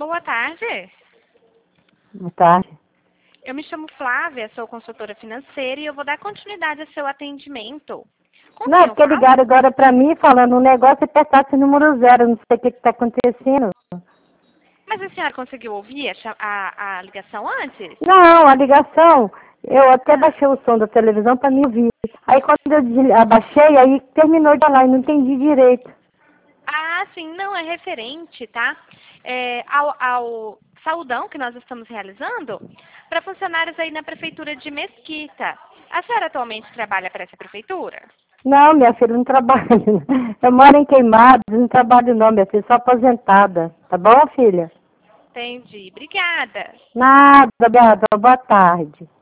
Boa tarde. Boa tarde. Eu me chamo Flávia, sou consultora financeira e eu vou dar continuidade ao seu atendimento. Com Não, quem eu porque falo? ligaram agora pra mim falando um negócio e apertasse o número 0. Não sei o que está acontecendo. Mas a senhora conseguiu ouvir a ligação antes? Não, a ligação, eu até baixei o som da televisão para me ouvir. Aí quando eu abaixei, aí terminou de falar e não entendi direito. Ah, sim, não, é referente, tá? Ao saudão que nós estamos realizando para funcionários aí na prefeitura de Mesquita. A senhora atualmente trabalha para essa prefeitura? Não, minha filha, não trabalho. Eu moro em Queimados, não trabalho não, minha filha, sou aposentada. Tá bom, filha? Entendi. Obrigada. Nada, obrigada. Boa tarde.